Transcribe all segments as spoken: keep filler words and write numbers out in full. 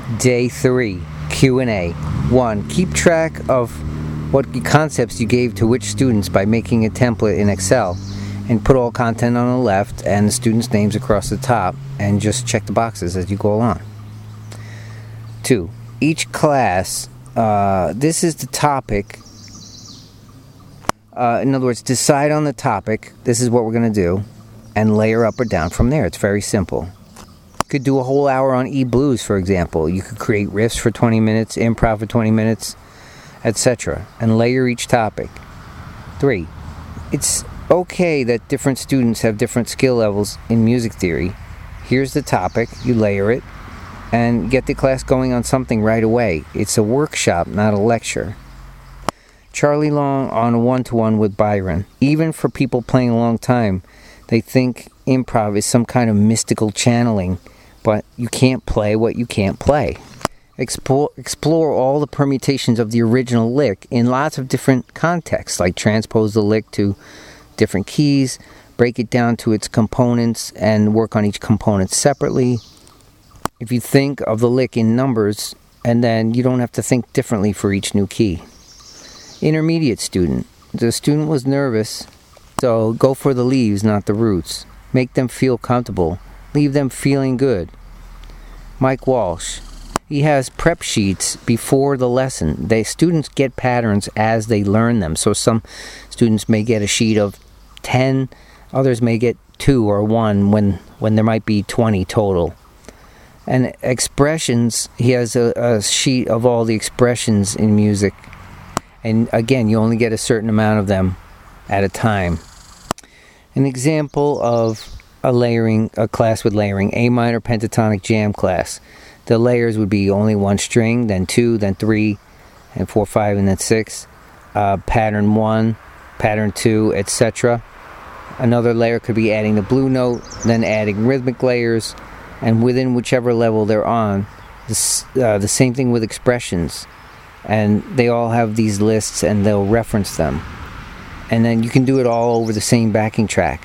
Day three, Q and A. one. Keep track of what concepts you gave to which students by making a template in Excel, and put all content on the left and the students' names across the top, and just check the boxes as you go along. two. Each class, uh, this is the topic. Uh, in other words, decide on the topic. This is what we're going to do, and layer up or down from there. It's very simple. You could do a whole hour on E-blues, for example. You could create riffs for twenty minutes, improv for twenty minutes, et cetera, and layer each topic. three. It's okay that different students have different skill levels in music theory. Here's the topic, you layer it, and get the class going on something right away. It's a workshop, not a lecture. Charlie Long on a one-to-one with Byron. Even for people playing a long time, they think improv is some kind of mystical channeling, but you can't play what you can't play. Explore, explore all the permutations of the original lick in lots of different contexts, like transpose the lick to different keys, break it down to its components, and work on each component separately. If you think of the lick in numbers, and then you don't have to think differently for each new key. Intermediate student. The student was nervous, so go for the leaves, not the roots. Make them feel comfortable. Leave them feeling good. Mike Walsh. He has prep sheets before the lesson. They students get patterns as they learn them. So some students may get a sheet of ten, others may get two or one when, when there might be twenty total. And expressions, he has a, a sheet of all the expressions in music. And again, you only get a certain amount of them at a time. An example of a layering, a class with layering, A minor pentatonic jam class. The layers would be only one string, then two, then three, and four, five, and then six. Uh, pattern one, pattern two, et cetera. Another layer could be adding the blue note, then adding rhythmic layers, and within whichever level they're on, this, uh, the same thing with expressions. And they all have these lists and they'll reference them. And then you can do it all over the same backing track.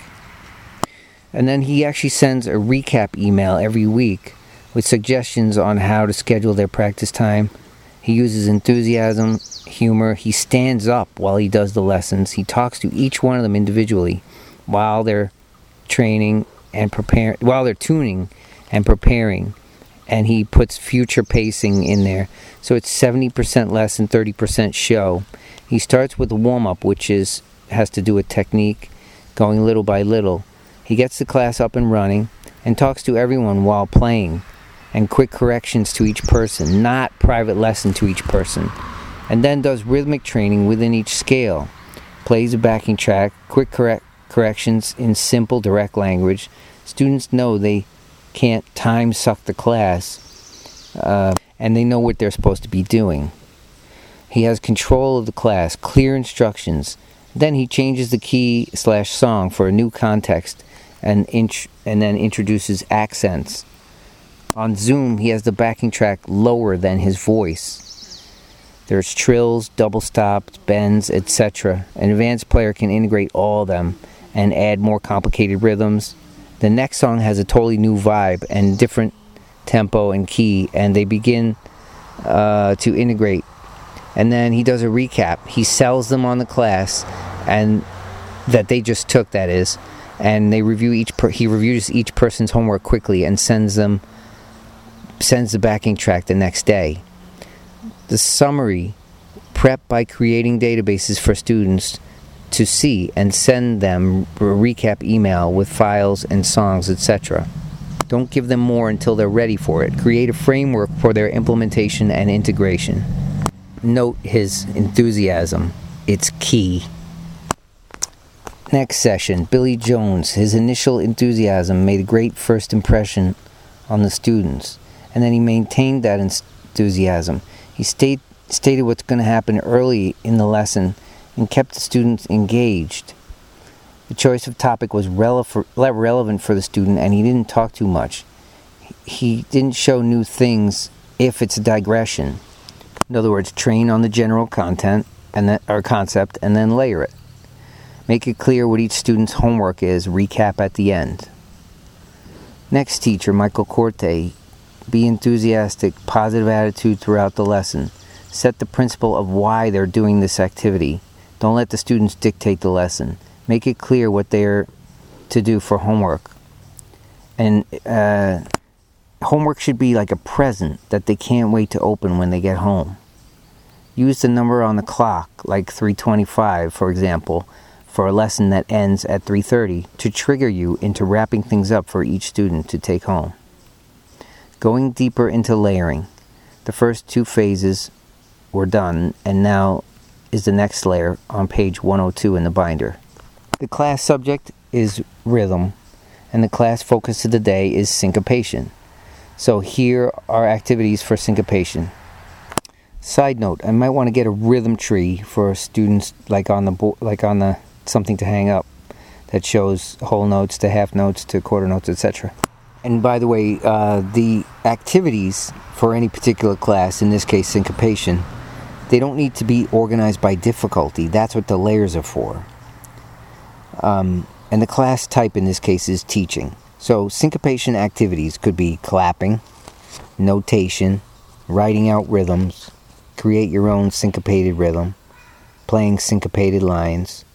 And then he actually sends a recap email every week with suggestions on how to schedule their practice time. He uses enthusiasm, humor. He stands up while he does the lessons. He talks to each one of them individually while they're training and preparing, while they're tuning and preparing. And he puts future pacing in there. So it's seventy percent lesson, thirty percent show. He starts with a warm-up, which is has to do with technique, going little by little. He gets the class up and running and talks to everyone while playing, and quick corrections to each person, not private lesson to each person. And then does rhythmic training within each scale. Plays a backing track, quick correct corrections in simple, direct language. Students know they can't time suck the class, uh, and they know what they're supposed to be doing. He has control of the class, clear instructions. Then he changes the key slash song for a new context, and int- and then introduces accents. On Zoom, he has the backing track lower than his voice. There's trills, double stops, bends, et cetera. An advanced player can integrate all of them and add more complicated rhythms. The next song has a totally new vibe and different tempo and key, and they begin uh, to integrate. And then he does a recap. He sells them on the class, and that they just took, that is, and they review each. Per- he reviews each person's homework quickly and sends them sends the backing track the next day. The summary: prep by creating databases for students to see and send them a recap email with files and songs, et cetera. Don't give them more until they're ready for it. Create a framework for their implementation and integration. Note his enthusiasm. It's key. Next session, Billy Jones. His initial enthusiasm made a great first impression on the students, and then he maintained that enthusiasm. He state, stated what's going to happen early in the lesson and kept the students engaged. The choice of topic was rele- relevant for the student, and he didn't talk too much. He didn't show new things if it's a digression. In other words, train on the general content and then, or concept, and then layer it. Make it clear what each student's homework is. Recap at the end. Next teacher, Michael Corte. Be enthusiastic, positive attitude throughout the lesson. Set the principle of why they're doing this activity. Don't let the students dictate the lesson. Make it clear what they're to do for homework. And uh, homework should be like a present that they can't wait to open when they get home. Use the number on the clock, like three twenty-five, for example, for a lesson that ends at three thirty, to trigger you into wrapping things up for each student to take home. Going deeper into layering. The first two phases were done, and now is the next layer on page one oh two in the binder. The class subject is rhythm, and the class focus of the day is syncopation. So here are activities for syncopation. Side note, I might want to get a rhythm tree for students, like on the bo- like on the something to hang up that shows whole notes to half notes to quarter notes, et cetera. And by the way, uh, the activities for any particular class, in this case syncopation, they don't need to be organized by difficulty. That's what the layers are for. Um, and the class type in this case is teaching. So syncopation activities could be clapping, notation, writing out rhythms, create your own syncopated rhythm, playing syncopated lines,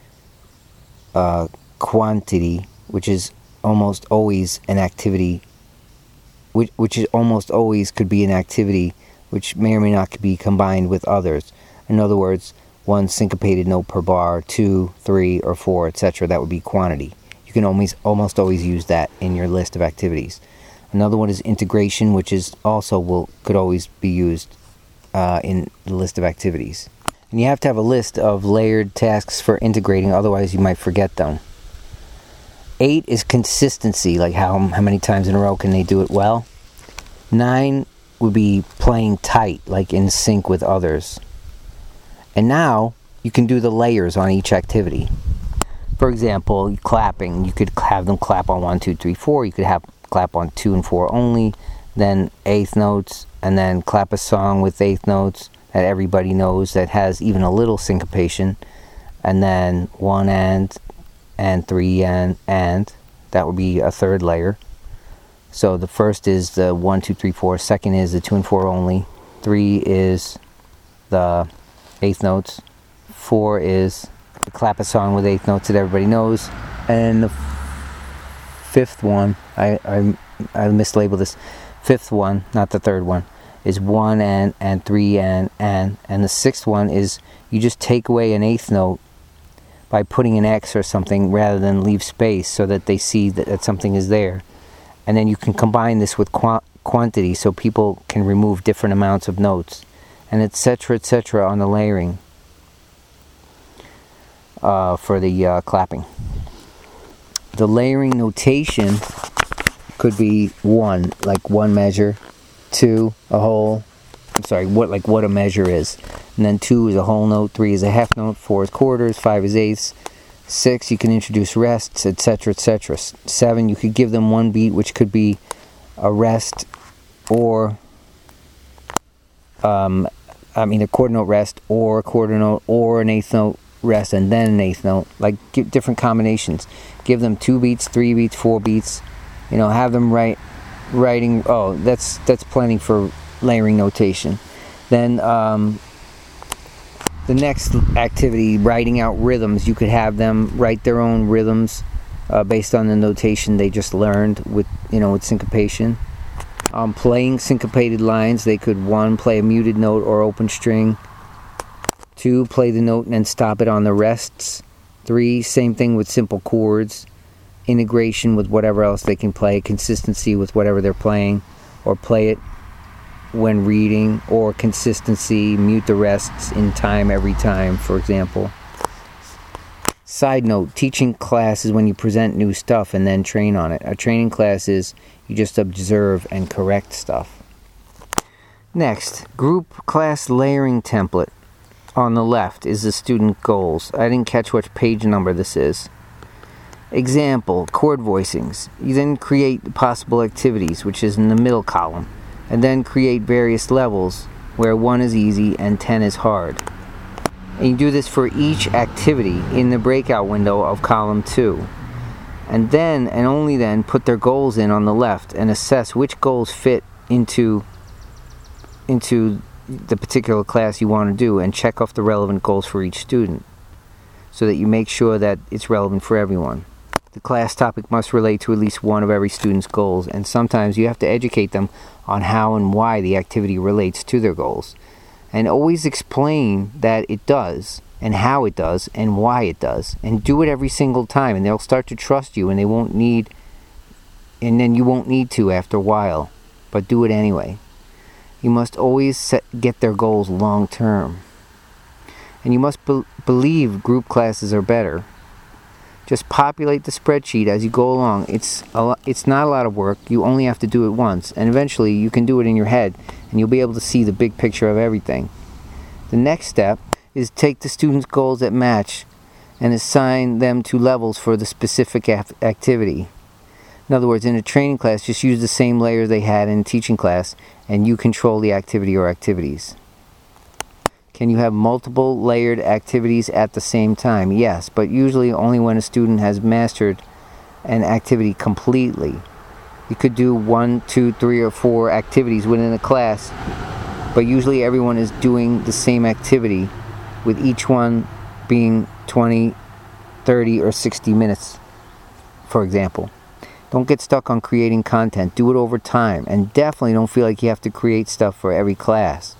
uh, quantity, which is almost always an activity, which, which is almost always could be an activity which may or may not be combined with others. In other words, one syncopated note per bar, two, three, or four, et cetera. That would be quantity. You can always, almost always use that in your list of activities. Another one is integration, which is also will could always be used uh, in the list of activities. And you have to have a list of layered tasks for integrating, otherwise you might forget them. Eight is consistency, like how, how many times in a row can they do it well. Nine would be playing tight, like in sync with others. And now you can do the layers on each activity. For example, clapping, you could have them clap on one, two, three, four. You could have clap on two and four only, then eighth notes, and then clap a song with eighth notes that everybody knows that has even a little syncopation, and then one and, and three and, and. That would be a third layer. So the first is the one, two, three, four. Second is the two and four only. Three is the eighth notes. Four is the clap a song with eighth notes that everybody knows. And the f- fifth one, I, I I mislabeled this. Fifth one, not the third one, is one and and three and and. And the sixth one is you just take away an eighth note by putting an X or something rather than leave space so that they see that, that something is there. And then you can combine this with qu- quantity so people can remove different amounts of notes, and et cetera, et cetera on the layering uh, for the uh, clapping. The layering notation could be one, like one measure, two, a whole, I'm sorry, what like what a measure is. And then two is a whole note, three is a half note, four is quarters, five is eighths. Six, you can introduce rests, et cetera, et cetera. Seven, you could give them one beat, which could be a rest, or um, I mean a quarter note rest, or a quarter note, or an eighth note rest, and then an eighth note. Like give different combinations. Give them two beats, three beats, four beats. You know, have them write, writing. Oh, that's that's plenty for layering notation. Then. Um, The next activity, writing out rhythms, you could have them write their own rhythms uh, based on the notation they just learned with, you know, with syncopation. Um, playing syncopated lines, they could, one, play a muted note or open string. Two, play the note and then stop it on the rests. Three, same thing with simple chords. Integration with whatever else they can play. Consistency with whatever they're playing, or play it when reading, or consistency, mute the rests in time every time, for example. Side note, teaching class is when you present new stuff and then train on it. A training class is you just observe and correct stuff. Next, group class layering template. On the left is the student goals. I didn't catch which page number this is. Example, chord voicings. You then create possible activities, which is in the middle column, and then create various levels where one is easy and ten is hard. And you do this for each activity in the breakout window of column two. And then, and only then, put their goals in on the left and assess which goals fit into into the particular class you want to do and check off the relevant goals for each student so that you make sure that it's relevant for everyone. The class topic must relate to at least one of every student's goals, and sometimes you have to educate them on how and why the activity relates to their goals. And always explain that it does, and how it does, and why it does. And do it every single time, and they'll start to trust you, and they won't need, and then you won't need to after a while. But do it anyway. You must always set, get their goals long term. And you must be- believe group classes are better. Just populate the spreadsheet as you go along. It's a lo- it's not a lot of work. You only have to do it once. And eventually you can do it in your head. And you'll be able to see the big picture of everything. The next step is take the students' goals that match and assign them to levels for the specific af- activity. In other words, in a training class, just use the same layers they had in teaching class, and you control the activity or activities. Can you have multiple layered activities at the same time? Yes, but usually only when a student has mastered an activity completely. You could do one, two, three, or four activities within a class, but usually everyone is doing the same activity, with each one being twenty, thirty, or sixty minutes, for example. Don't get stuck on creating content. Do it over time. And definitely don't feel like you have to create stuff for every class.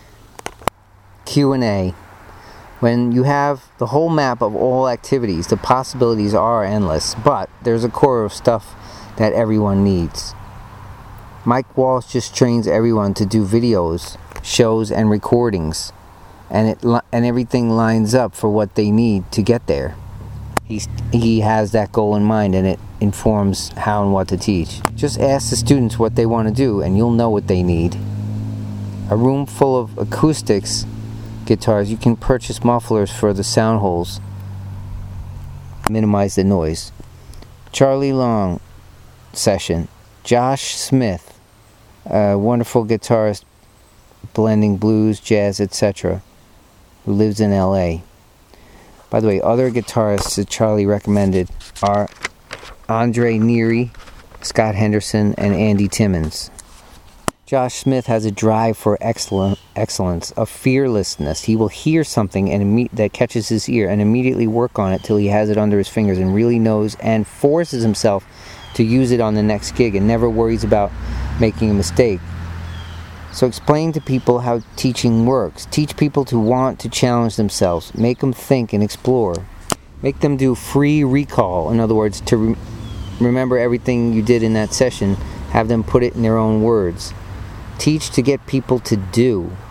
Q and A. When you have the whole map of all activities, the possibilities are endless, but there's a core of stuff that everyone needs. Mike Walsh just trains everyone to do videos, shows, and recordings, and it and everything lines up for what they need to get there. He's, he has that goal in mind, and it informs how and what to teach. Just ask the students what they want to do, and you'll know what they need. A room full of acoustics guitars, you can purchase mufflers for the sound holes. Minimize the noise. Charlie Long session. Josh Smith, a wonderful guitarist blending blues, jazz, et cetera, who lives in L A. By the way, other guitarists that Charlie recommended are Andre Neary, Scott Henderson, and Andy Timmons. Josh Smith has a drive for excellent, excellence, a fearlessness. He will hear something and imme- that catches his ear and immediately work on it till he has it under his fingers and really knows and forces himself to use it on the next gig and never worries about making a mistake. So explain to people how teaching works. Teach people to want to challenge themselves. Make them think and explore. Make them do free recall. In other words, to re- remember everything you did in that session. Have them put it in their own words. Teach to get people to do.